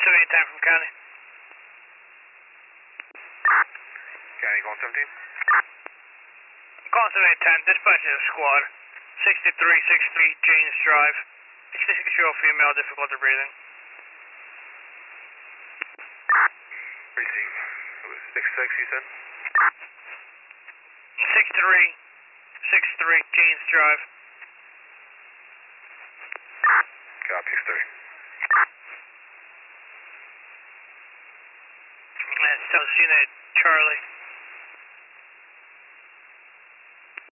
7810 from County. County calling 17. Calling 7810, dispatch to squad. 6363 James Drive. Expecting show female, difficulty breathing. Receive. It was 66, you said? 6363 James Drive. Copy, 63. And South Cena Charlie.